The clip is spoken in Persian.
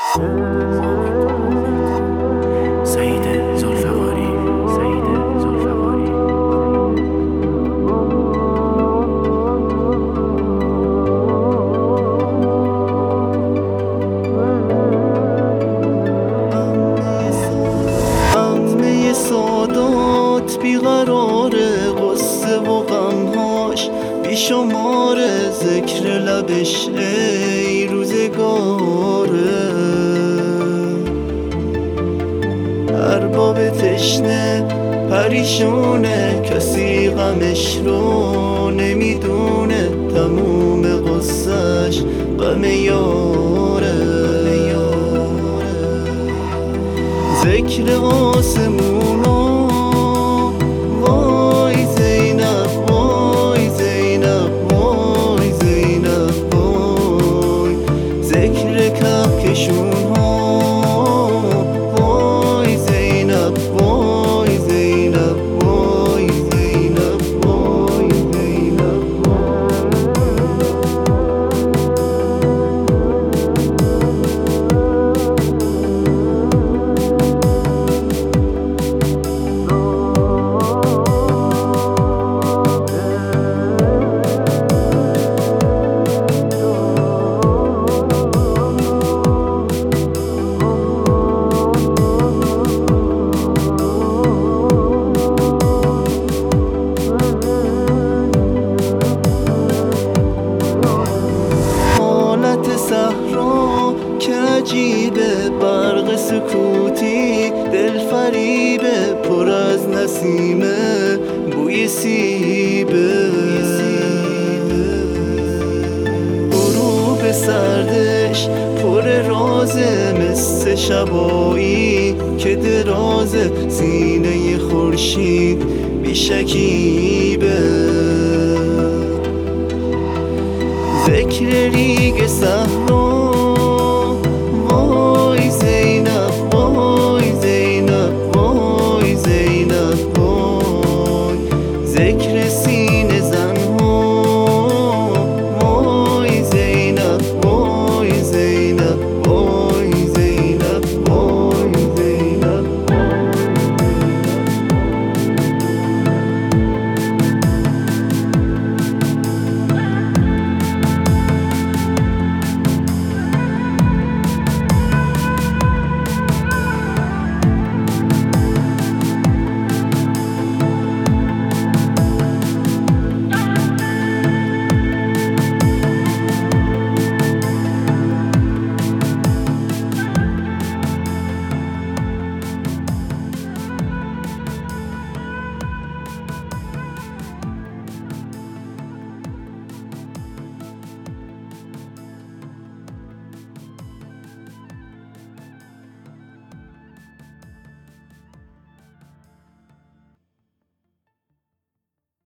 سعید زلفقاری. عمه سادات بیقراره، قصه و غمهاش بیشماره، ذکر لبش ای روزگاره. ارباب تشنه پریشونه، کسی غمش رو نمیدونه، تموم قصهش غم یاره. ذکر آسمونا وای زینب، وای زینب، وای زینب، وای ذکر کهکشون ها وای زینب، وای زینب، وای زینب، وای زینب. صحرا که عجیبه، برق سکوتی دل فریبه، پر از نسیمه بوی سیبه. غروب سردش پر رازه، مثل شبایی که درازه، سینه خورشید بیشکیبه. ذکر ریگ صحرا